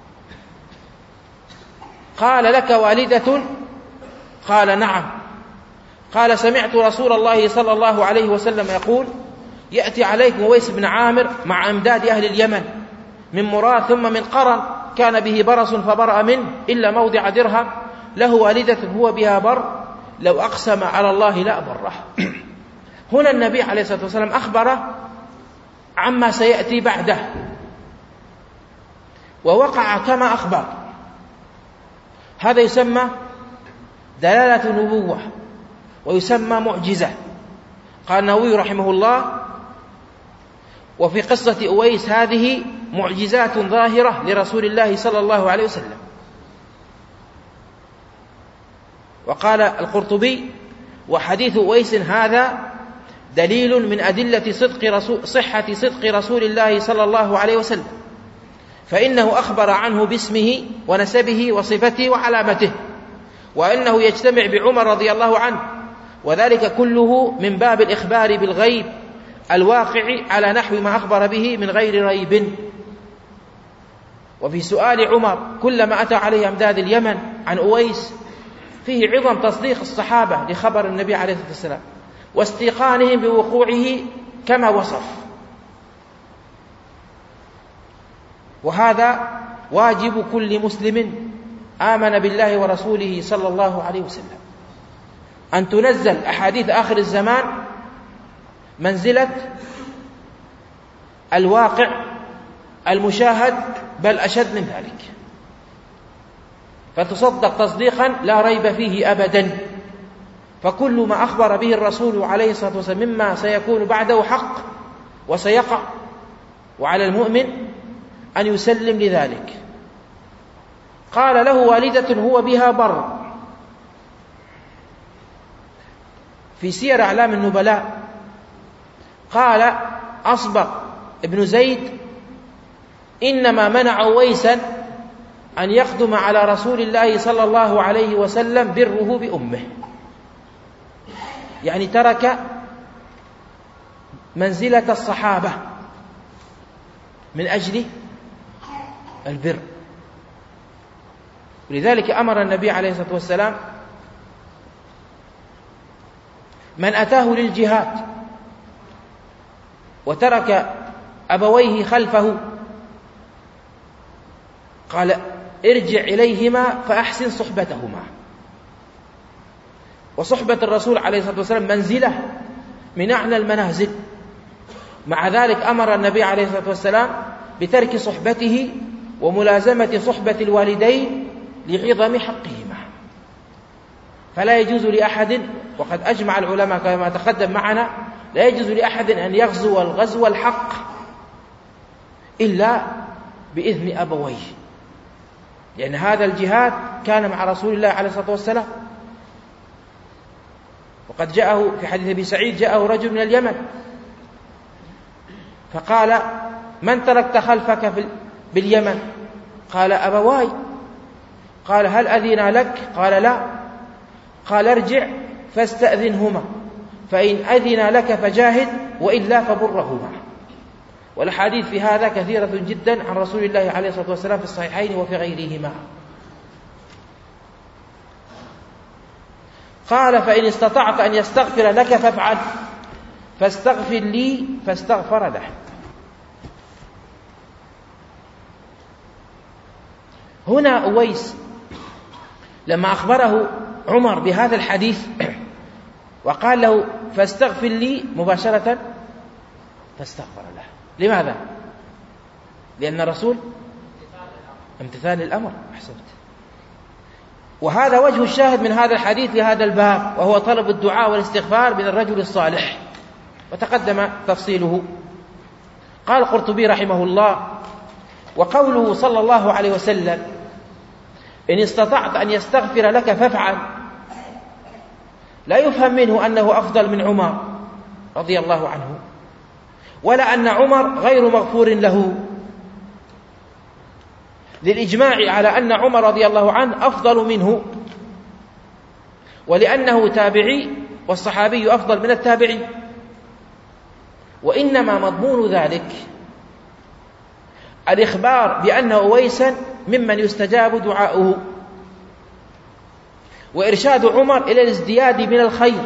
قال: لك والدة؟ قال: نعم. قال: سمعت رسول الله صلى الله عليه وسلم يقول: يأتي عليكم أويس بن عامر مع أمداد أهل اليمن من مراد ثم من قرن كان به برص فبرأ منه إلا موضع درهم، له والدة هو بها بر، لو أقسم على الله لا بره. هنا النبي عليه الصلاة والسلام أخبر عما سيأتي بعده، ووقع كما أخبر. هذا يسمى دلالة نبوة ويسمى معجزة. قال النووي رحمه الله: وفي قصة أويس هذه معجزات ظاهرة لرسول الله صلى الله عليه وسلم. وقال القرطبي: وحديث أويس هذا دليل من أدلة صدق رسول صحة صدق رسول الله صلى الله عليه وسلم، فإنه أخبر عنه باسمه ونسبه وصفته وعلامته، وأنه يجتمع بعمر رضي الله عنه، وذلك كله من باب الإخبار بالغيب الواقع على نحو ما أخبر به من غير ريب. وفي سؤال عمر كلما أتى عليه أمداد اليمن عن أويس فيه عظم تصديق الصحابة لخبر النبي عليه الصلاة والسلام واستيقانهم بوقوعه كما وصف. وهذا واجب كل مسلم آمن بالله ورسوله صلى الله عليه وسلم، أن تنزل أحاديث آخر الزمان منزلة الواقع المشاهد، بل أشد من ذلك، فتصدق تصديقا لا ريب فيه أبدا. فكل ما أخبر به الرسول عليه الصلاة والسلام مما سيكون بعده حق وسيقع، وعلى المؤمن أن يسلم لذلك. قال: له والدة هو بها بر. في سير أعلام النبلاء قال أصبغ ابن زيد: إنما منع أويسا أن يقدم على رسول الله صلى الله عليه وسلم بره بأمه، يعني ترك منزلة الصحابة من أجل البر. ولذلك أمر النبي عليه الصلاة والسلام من أتاه للجهاد وترك أبويه خلفه قال: ارجع إليهما فأحسن صحبتهما. وصحبة الرسول عليه الصلاة والسلام منزلة من أعلى المنازل. مع ذلك أمر النبي عليه الصلاة والسلام بترك صحبته وملازمة صحبة الوالدين لعظم حقهما. فلا يجوز لأحد، وقد أجمع العلماء كما تقدم معنا، لا يجوز لأحد أن يغزو الغزو الحق إلا بإذن أبويه، لأن هذا الجهاد كان مع رسول الله عليه الصلاة والسلام. وقد جاءه في حديث أبي سعيد: جاءه رجل من اليمن فقال: من تركت خلفك باليمن؟ قال: أبواي. قال: هل أذن لك؟ قال: لا. قال: ارجع فاستأذنهما، فإن أذن لك فجاهد، وإلا فبرهما. والحديث في هذا كثيرة جدا عن رسول الله عليه الصلاة والسلام في الصحيحين وفي غيرهما. قال: فإن استطعت أن يستغفر لك فافعل، فاستغفر لي فاستغفر له. هنا أويس لما أخبره عمر بهذا الحديث وقال له: فاستغفر لي، مباشرة فاستغفر له. لماذا؟ لأن الرسول امتثال الأمر. أحسنت. وهذا وجه الشاهد من هذا الحديث لهذا الباب، وهو طلب الدعاء والاستغفار من الرجل الصالح، وتقدم تفصيله. قال القرطبي رحمه الله: وقوله صلى الله عليه وسلم: إن استطعت أن يستغفر لك فافعل، لا يفهم منه أنه أفضل من عمر رضي الله عنه، ولا أن عمر غير مغفور له، للإجماع على أن عمر رضي الله عنه أفضل منه، ولأنه تابعي والصحابي أفضل من التابعي. وإنما مضمون ذلك الإخبار بأن أويسا ممن يستجاب دعاؤه، وإرشاد عمر إلى الازدياد من الخير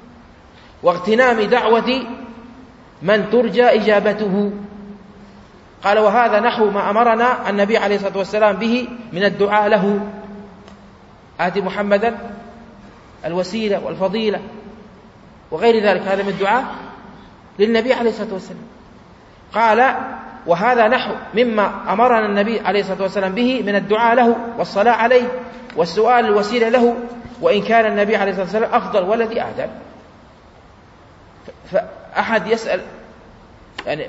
واغتنام دعوة من ترجى إجابته. قال وهذا نحو ما أمرنا النبي عليه الصلاة والسلام به من الدعاء له، آتي محمدا الوسيلة والفضيلة وغير ذلك، هذا من الدعاء للنبي عليه الصلاة والسلام. قال وهذا نحو مما أمرنا النبي عليه الصلاة والسلام به من الدعاء له والصلاة عليه والسؤال الوسيلة له، وإن كان النبي عليه الصلاة والسلام أفضل ولد آدم. فأحد يسأل يعني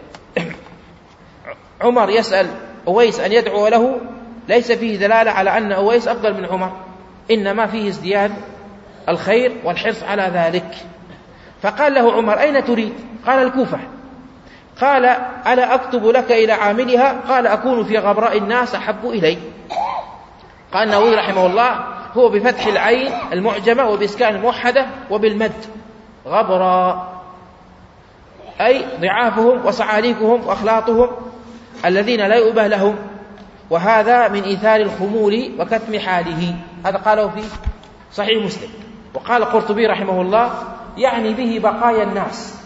عمر يسأل أويس أن يدعو له، ليس فيه دلالة على أن أويس أفضل من عمر، إنما فيه ازدياد الخير والحرص على ذلك. فقال له عمر أين تريد؟ قال الكوفة. قال ألا أكتب لك إلى عاملها؟ قال أكون في غبراء الناس أحب إلي. قال النووي رحمه الله هو بفتح العين المعجمة وبإسكان الموحدة وبالمد غبراء، أي ضعافهم وصعاليكهم وأخلاطهم الذين لا يؤبه لهم، وهذا من إيثار الخمول وكتم حاله. هذا قاله في صحيح مسلم. وقال القرطبي رحمه الله يعني به بقايا الناس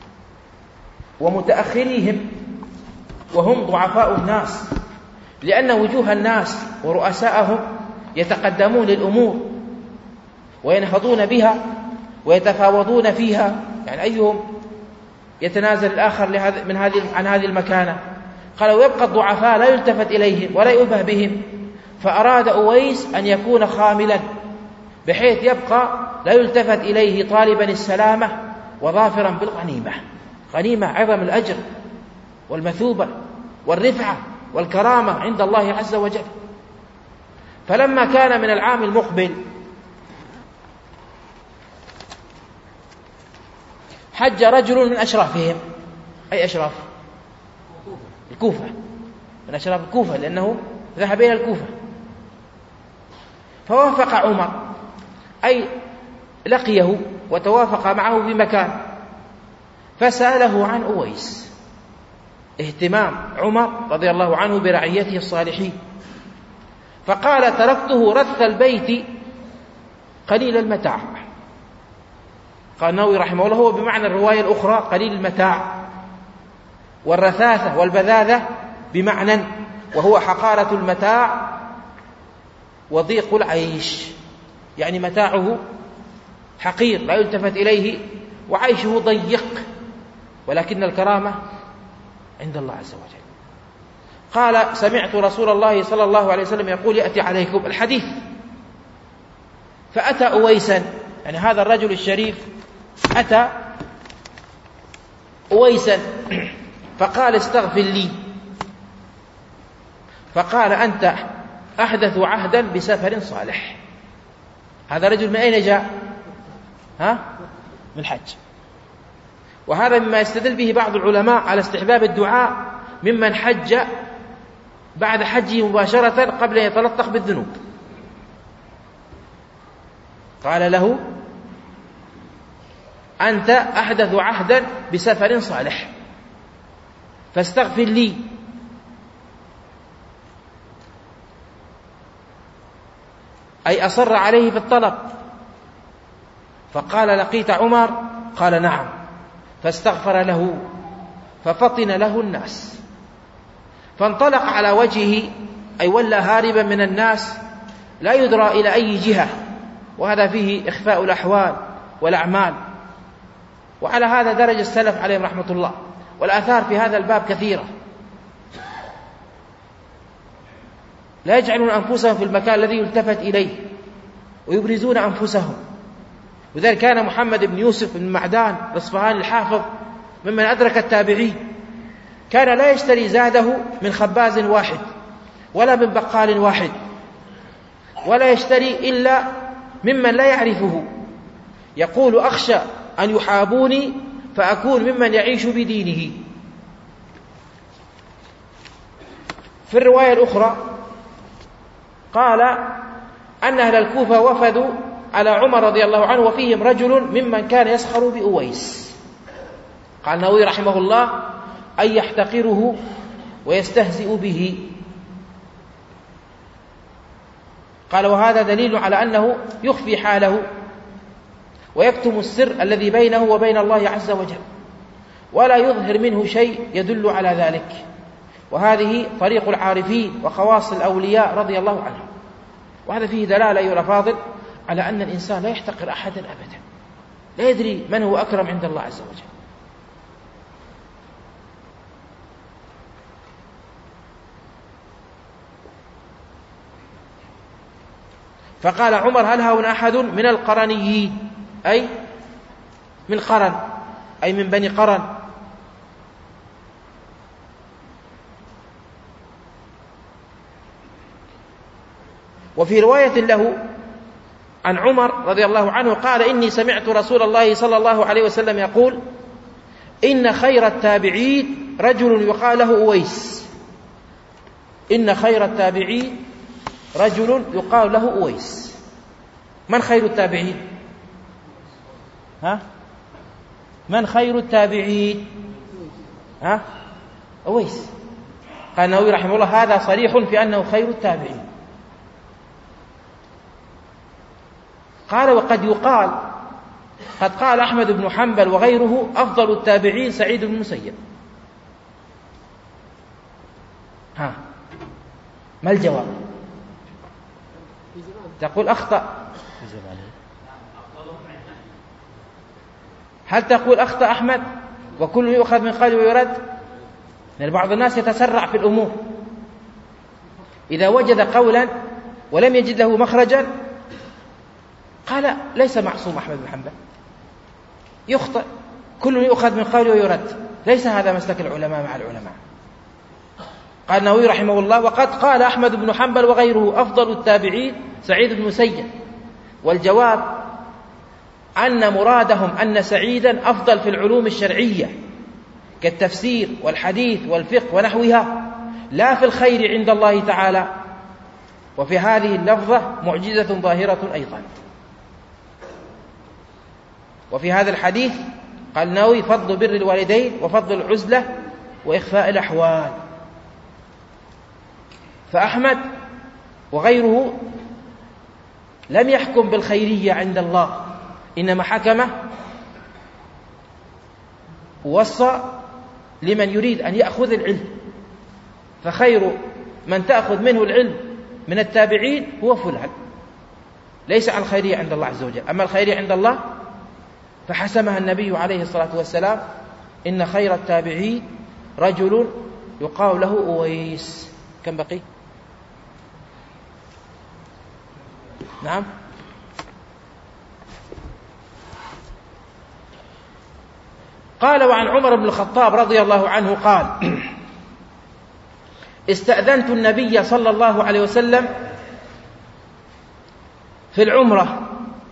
ومتأخريهم وهم ضعفاء الناس، لأن وجوه الناس ورؤساءهم يتقدمون للأمور وينهضون بها ويتفاوضون فيها، يعني أيهم يتنازل الآخر من هذه عن هذه المكانة. قال ويبقى الضعفاء لا يلتفت إليهم ولا يؤبه بهم، فأراد أويس أن يكون خاملا بحيث يبقى لا يلتفت إليه طالبا السلامة وظافرا بالغنيمة، غنيمة عظم الأجر والمثوبة والرفعة والكرامة عند الله عز وجل. فلما كان من العام المقبل حج رجل من أشرافهم. أي أشراف؟ الكوفة، من أشراف الكوفة، لأنه ذهب إلى الكوفة. فوافق عمر، أي لقيه وتوافق معه في مكان، فسأله عن أويس، اهتمام عمر رضي الله عنه برعيته الصالحين. فقال تركته رث البيت قليل المتاع. قال النووي رحمه الله هو بمعنى الرواية الأخرى قليل المتاع، والرثاثة والبذاذة بمعنى، وهو حقارة المتاع وضيق العيش، يعني متاعه حقير لا يلتفت إليه وعيشه ضيق، ولكن الكرامة عند الله عز وجل. قال سمعت رسول الله صلى الله عليه وسلم يقول يأتي عليكم الحديث. فأتى أويسا، يعني هذا الرجل الشريف أتى أويسا فقال استغفر لي. فقال أنت أحدث عهدا بسفر صالح. هذا رجل من أين جاء؟ ها؟ من الحج. وهذا مما يستدل به بعض العلماء على استحباب الدعاء ممن حج بعد حجه مباشرة قبل أن يتلطخ بالذنوب. قال له أنت أحدث عهدا بسفر صالح فاستغفر لي. أي أصر عليه في الطلب. فقال لقيت عمر؟ قال نعم. فاستغفر له ففطن له الناس، فانطلق على وجهه، أي ولى هاربا من الناس لا يدرى إلى أي جهة، وهذا فيه إخفاء الأحوال والأعمال. وعلى هذا درج السلف عليهم رحمة الله، والآثار في هذا الباب كثيرة. لا يجعلون أنفسهم في المكان الذي يلتفت إليه ويبرزون أنفسهم. وذلك كان محمد بن يوسف بن معدان الأصفهاني الحافظ ممن أدرك التابعين، كان لا يشتري زاده من خباز واحد ولا من بقال واحد، ولا يشتري إلا ممن لا يعرفه. يقول أخشى أن يحابوني فأكون ممن يعيش بدينه. في الرواية الأخرى قال أن أهل الكوفة وفدوا على عمر رضي الله عنه وفيهم رجل ممن كان يسخر بأويس. قال النووي رحمه الله أن يحتقره ويستهزئ به. قال وهذا دليل على أنه يخفي حاله ويكتم السر الذي بينه وبين الله عز وجل، ولا يظهر منه شيء يدل على ذلك. وهذه طريق العارفين وخواص الأولياء رضي الله عنهم. وهذا فيه دلالة أيها الأفاضل على أن الإنسان لا يحتقر أحدا أبدا، لا يدري من هو أكرم عند الله عز وجل. فقال عمر: هل هنا أحد من القرنيين، أي من قرن، أي من بني قرن. وفي رواية له عن عمر رضي الله عنه قال: إني سمعت رسول الله صلى الله عليه وسلم يقول: إن خير التابعين رجل يقال له أويس. إن خير التابعين رجل يقال له أويس. من خير التابعين؟ ها؟ من خير التابعين؟ ها؟ أويس. قال النووي رحمه الله: هذا صريح في أنه خير التابعين. قال: وقد يقال، قد قال أحمد بن حنبل وغيره: أفضل التابعين سعيد بن المسيب. ها، ما الجواب؟ تقول أخطأ. هل تقول أخطأ أحمد وكل يؤخذ من قوله ويرد؟ لأن بعض الناس يتسرع في الأمور، إذا وجد قولا ولم يجد له مخرجا قال ليس معصوم أحمد بن حنبل، يخطئ، كل يؤخذ من قوله ويرد. ليس هذا مسلك العلماء مع العلماء. قال النووي رحمه الله: وقد قال أحمد بن حنبل وغيره: أفضل التابعين سعيد بن المسيب. والجواب أن مرادهم أن سعيدا أفضل في العلوم الشرعية كالتفسير والحديث والفقه ونحوها، لا في الخير عند الله تعالى. وفي هذه اللفظة معجزة ظاهرة أيضا. وفي هذا الحديث قال النووي: فضل بر الوالدين وفضل العزلة وإخفاء الأحوال. فأحمد وغيره لم يحكم بالخيرية عند الله، إنما حكم ووصى لمن يريد أن يأخذ العلم. فخير من تأخذ منه العلم من التابعين هو فلان، ليس عن الخيرية عند الله عز وجل. أما الخيرية عند الله فحسمها النبي عليه الصلاة والسلام: إن خير التابعين رجل يقال له أويس. كم بقي؟ نعم. قال: وعن عمر بن الخطاب رضي الله عنه قال: استأذنت النبي صلى الله عليه وسلم في العمرة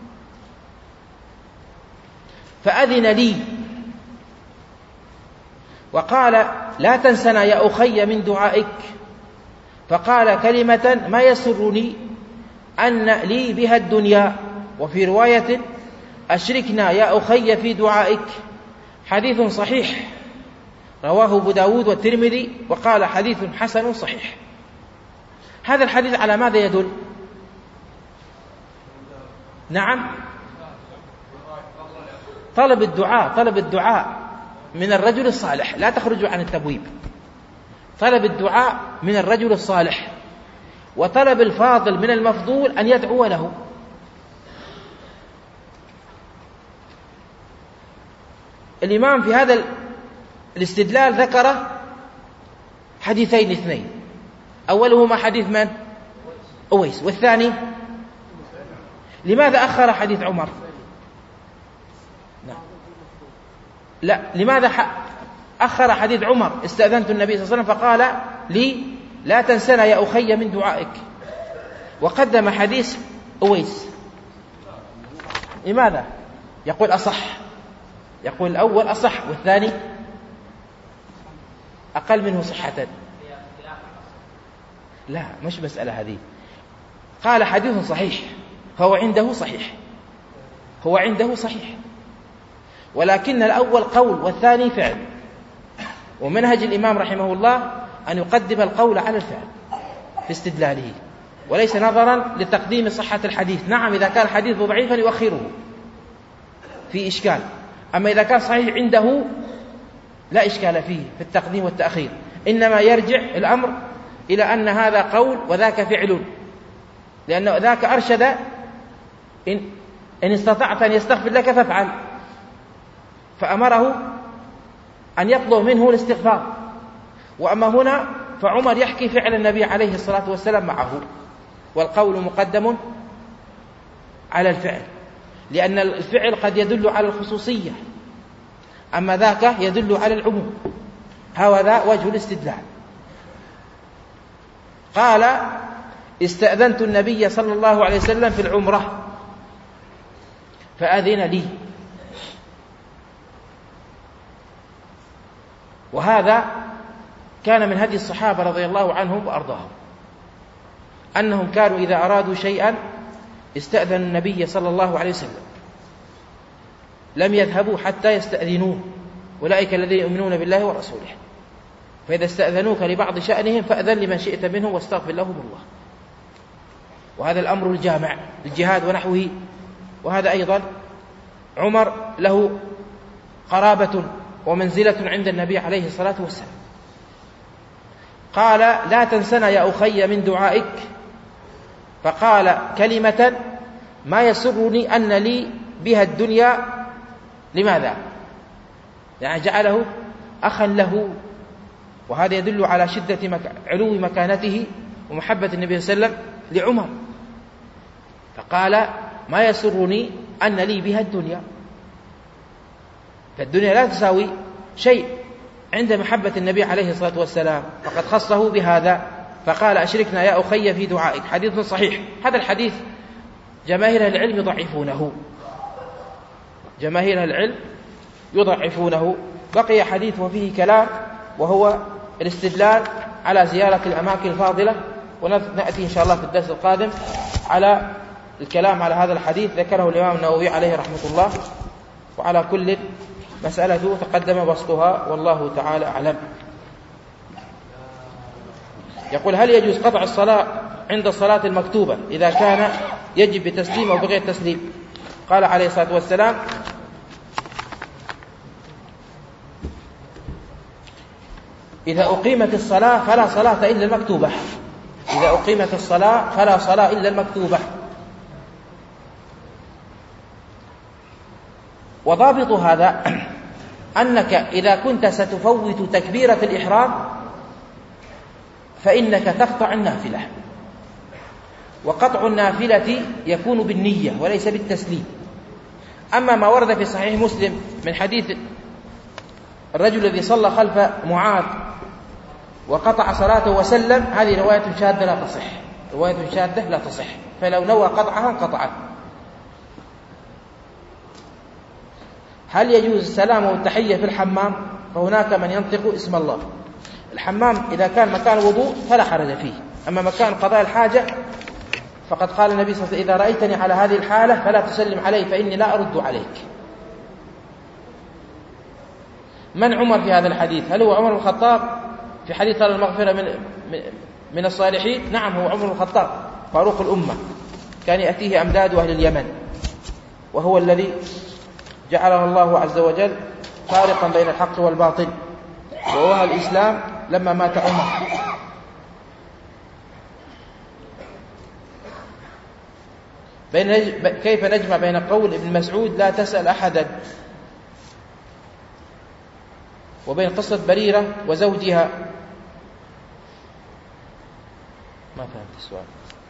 فأذن لي وقال: لا تنسنا يا أخي من دعائك. فقال كلمة ما يسرني أن لي بها الدنيا. وفي رواية: أشركنا يا أخي في دعائك. حديث صحيح رواه أبو داود والترمذي وقال: حديث حسن صحيح. هذا الحديث على ماذا يدل؟ نعم، طلب الدعاء، طلب الدعاء من الرجل الصالح، لا تخرج عن التبويب. طلب الدعاء من الرجل الصالح، وطلب الفاضل من المفضول أن يدعو له. الإمام في هذا الاستدلال ذكر حديثين اثنين، أولهما حديث من؟ أويس. والثاني لماذا أخر حديث عمر؟ لا، لماذا أخر حديث عمر؟ استأذنت النبي صلى الله عليه وسلم فقال لي: لا تنسنا يا أخي من دعائك، وقدم حديث أويس. لماذا؟ يقول أصح، يقول الأول أصح والثاني أقل منه صحة. لا، مش مسألة هذه. قال حديث صحيح، فهو عنده صحيح، هو عنده صحيح، ولكن الأول قول والثاني فعل. ومنهج الإمام رحمه الله أن يقدم القول على الفعل في استدلاله، وليس نظرا لتقديم صحة الحديث. نعم، إذا كان الحديث ضعيفا يؤخره في إشكال، أما إذا كان صحيح عنده لا إشكال فيه في التقديم والتأخير. إنما يرجع الأمر إلى أن هذا قول وذاك فعل، لأن ذاك أرشد إن, إن استطعت أن يستغفر لك فافعل، فأمره أن يطلب منه الاستغفار. وأما هنا فعمر يحكي فعل النبي عليه الصلاة والسلام معه، والقول مقدم على الفعل، لأن الفعل قد يدل على الخصوصية، أما ذاك يدل على العموم. هذا وجه الاستدلال. قال: استأذنت النبي صلى الله عليه وسلم في العمرة فأذن لي. وهذا كان من هدي الصحابة رضي الله عنهم وأرضاهم، أنهم كانوا إذا أرادوا شيئا استأذنوا النبي صلى الله عليه وسلم، لم يذهبوا حتى يستأذنوه، أولئك الذين يؤمنون بالله ورسوله، فإذا استأذنوك لبعض شأنهم فأذن لمن شئت منهم واستغفر لهم الله. وهذا الأمر الجامع الجهاد ونحوه. وهذا أيضا عمر له قرابة ومنزلة عند النبي عليه الصلاة والسلام. قال: لا تنسنا يا أخي من دعائك. فقال كلمة ما يسرني أن لي بها الدنيا. لماذا؟ يعني جعله أخا له، وهذا يدل على شدة مك... علو مكانته ومحبة النبي صلى الله عليه وسلم لعمر. فقال: ما يسرني أن لي بها الدنيا. فالدنيا لا تساوي شيء عند محبة النبي عليه الصلاة والسلام، فقد خصه بهذا. فقال: أشركنا يا أخي في دعائك. حديث صحيح. هذا الحديث جماهير العلم يضعفونه، جماهير العلم يضعفونه. بقي حديث وفيه كلام، وهو الاستدلال على زيارة الأماكن الفاضلة، ونأتي إن شاء الله في الدرس القادم على الكلام على هذا الحديث. ذكره الإمام النووي عليه رحمة الله. وعلى كل مسألة تقدم بسطها، والله تعالى أعلم. يقول: هل يجوز قطع الصلاة عند الصلاة المكتوبة إذا كان يجب بتسليم أو بغير تسليم؟ قال عليه الصلاة والسلام: إذا أقيمت الصلاة فلا صلاة إلا المكتوبة. إذا أقيمت الصلاة فلا صلاة إلا المكتوبة. وضابط هذا أنك إذا كنت ستفوت تكبيرة الإحرام فإنك تقطع النافلة، وقطع النافلة يكون بالنية وليس بالتسليم. أما ما ورد في صحيح مسلم من حديث الرجل الذي صلى خلف معاذ وقطع صلاته وسلم، هذه رواية شاذة لا تصح، رواية شاذة لا تصح، فلو نوى قطعها انقطعت. هل يجوز السلام والتحية في الحمام؟ فهناك من ينطق اسم الله. الحمام إذا كان مكان وضوء فلا حرج فيه، أما مكان قضاء الحاجة فقد قال النبي صلى الله عليه وسلم: إذا رأيتني على هذه الحالة فلا تسلم علي فإني لا أرد عليك. من عمر في هذا الحديث؟ هل هو عمر بن الخطاب في حديث طلب المغفرة من من الصالحين؟ نعم، هو عمر بن الخطاب فاروق الأمة، كان يأتيه أمداد أهل اليمن، وهو الذي جعله الله عز وجل فارقا بين الحق والباطل، ووهى الإسلام لما مات عمر. بين كيف نجمع بين قول ابن مسعود لا تسأل أحدا وبين قصة بريرة وزوجها؟ ما فهمت السؤال.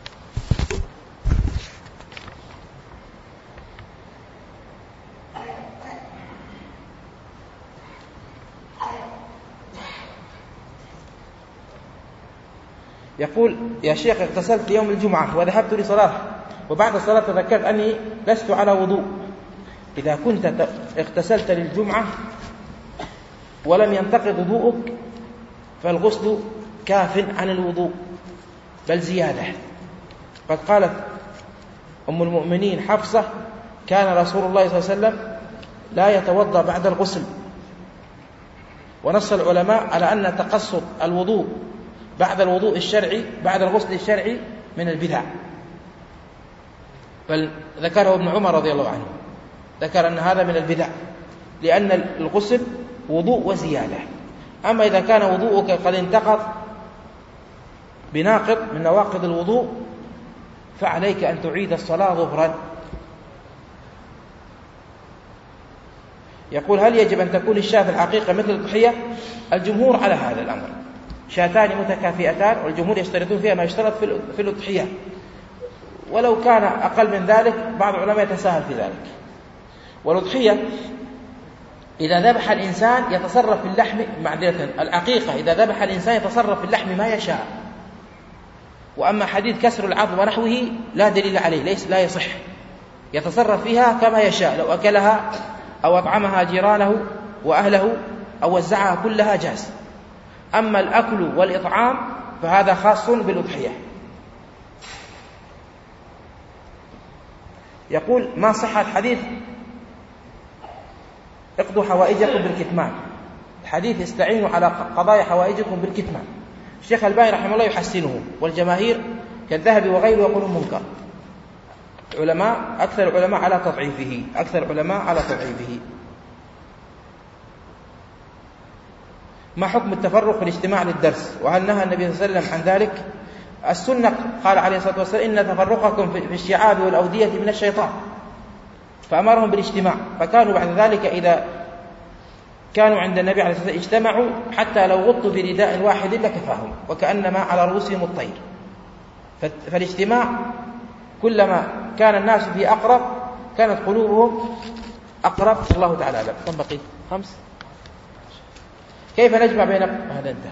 يقول: يا شيخ، اغتسلت يوم الجمعة وذهبت لصلاة، وبعد الصلاة تذكرت أني لست على وضوء. إذا كنت اغتسلت للجمعة ولم ينتقض وضوءك فالغسل كاف عن الوضوء بل زيادة. قد قالت أم المؤمنين حفصة: كان رسول الله صلى الله عليه وسلم لا يتوضأ بعد الغسل. ونص العلماء على أن تقصد الوضوء بعد الوضوء الشرعي بعد الغسل الشرعي من البدع، بل ذكره ابن عمر رضي الله عنه، ذكر أن هذا من البدع، لأن الغسل وضوء وزيادة. أما إذا كان وضوءك قد انتقض بناقض من نواقض الوضوء فعليك أن تعيد الصلاة ظهرا. يقول هل يجب أن تكون الشاة في الحقيقة مثل الضحية؟ الجمهور على هذا الأمر، شاتان متكافئتان، والجمهور يشترطون فيها ما يشترط في الأضحية، ولو كان أقل من ذلك بعض العلماء يتساهل في ذلك. والأضحية إذا ذبح الإنسان يتصرف في اللحم، معذرة العقيقة إذا ذبح الإنسان يتصرف في اللحم ما يشاء. وأما حديث كسر العظم ونحوه لا دليل عليه، ليس لا يصح، يتصرف فيها كما يشاء، لو أكلها أو أطعمها جيرانه وأهله أو وزعها كلها جاز. أما الأكل والإطعام فهذا خاص بالأضحية. يقول ما صحة حديث اقضوا حوائجكم بالكتمان؟ الحديث استعينوا على قضاء حوائجكم بالكتمان. الشيخ الباني رحمه الله يحسنه، والجماهير كالذهبي وغيره يقولون منكر. علماء أكثر العلماء على تضعيفه، أكثر العلماء على تضعيفه. ما حكم التفرق في الاجتماع للدرس؟ وهل نهى النبي صلى الله عليه وسلم عن ذلك؟ السنة قال عليه الصلاة والسلام إن تفرقكم في الشعاب والأودية من الشيطان، فأمرهم بالاجتماع، فكانوا بعد ذلك إذا كانوا عند النبي عليه الصلاة والسلام اجتمعوا حتى لو غطوا برداء واحد لكفاهم، وكأنما على رؤوسهم الطير. فالاجتماع كلما كان الناس فيه أقرب كانت قلوبهم أقرب. الله تعالى أعلم. كم بقي؟ خمس. كيف نجمع بين هذا؟ انتهى.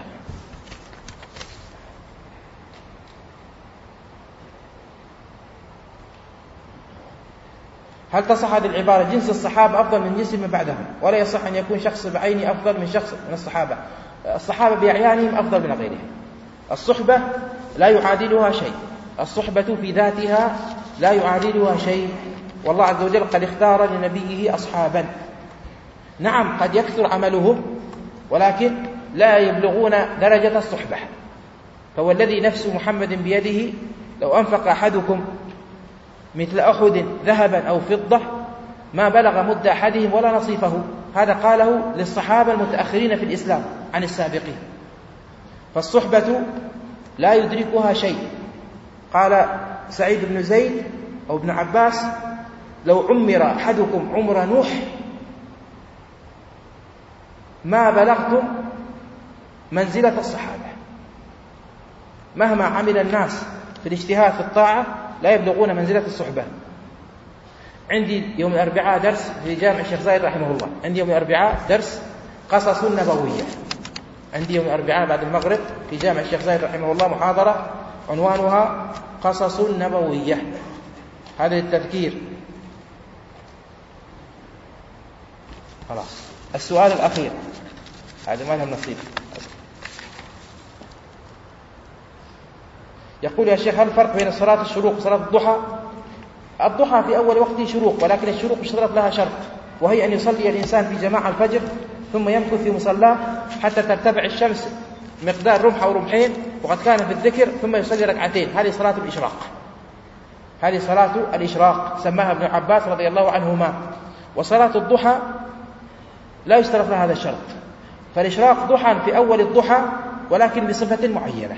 هل تصح هذه العبارة جنس الصحابة أفضل من جنس من بعدهم، ولا يصح أن يكون شخص بعينه أفضل من شخص من الصحابة؟ الصحابة بأعيانهم أفضل من غيرهم. الصحبة لا يعادلها شيء، الصحبة في ذاتها لا يعادلها شيء، والله عز وجل قد اختار لنبيه أصحابا. نعم قد يكثر عملهم ولكن لا يبلغون درجة الصحبة. فهو الذي نفس محمد بيده لو أنفق أحدكم مثل أحد ذهبا أو فضة ما بلغ مد أحدهم ولا نصيفه. هذا قاله للصحابة المتأخرين في الإسلام عن السابقين. فالصحبة لا يدركها شيء. قال سعيد بن زيد أو ابن عباس لو عمر أحدكم عمر نوح ما بلغتم منزلة الصحابة. مهما عمل الناس في الاجتهاد في الطاعة لا يبلغون منزلة الصحبة. عندي يوم الأربعاء درس في جامع الشيخ زايد رحمه الله، عندي يوم الأربعاء درس قصص نبوية، عندي يوم الأربعاء بعد المغرب في جامع الشيخ زايد رحمه الله محاضرة عنوانها قصص نبوية. هذا التذكير. خلاص. السؤال الأخير هذا ما لهم نصيب. يقول يا شيخ هل الفرق بين صلاة الشروق وصلاة الضحى؟ الضحى في أول وقته شروق، ولكن الشروق اشترط لها شرط، وهي أن يصلي الإنسان في جماعة الفجر ثم يمكث في مصلاه حتى ترتفع الشمس مقدار رمح أو رمحين وقد كان في الذكر، ثم يصلي ركعتين. هذه صلاة الإشراق، هذه صلاة الإشراق سماها ابن عباس رضي الله عنهما. وصلاة الضحى لا يشترط لها هذا الشرط، فالإشراق ضحى في أول الضحى ولكن بصفة معينة.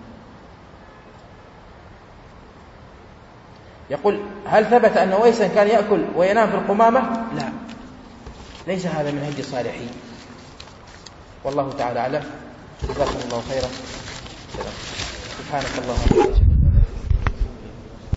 يقول هل ثبت أن ويسا كان يأكل وينام في القمامة؟ لا، ليس هذا من هدي الصالحين، والله تعالى أعلم. جزاكم الله خيرا. سبحانك اللهم وبحمدك.